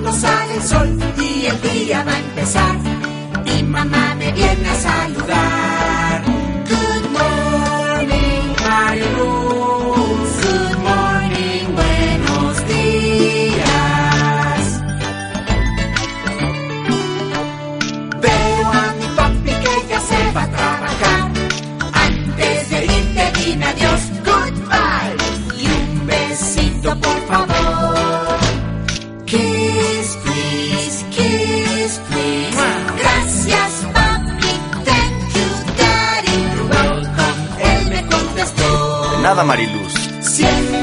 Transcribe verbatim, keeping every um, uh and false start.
cuando sale el sol y el día va a empezar. Mi mamá me viene a saludar. Good morning, Mariluz. Good morning, buenos días. Veo a mi papi que ya se va a trabajar. Antes de irte dime adiós, goodbye. Y un besito por favor. Kiss, please, kiss, please. Gracias, papi, thank you, daddy. You're welcome, él me contestó. De nada, Mariluz. Siempre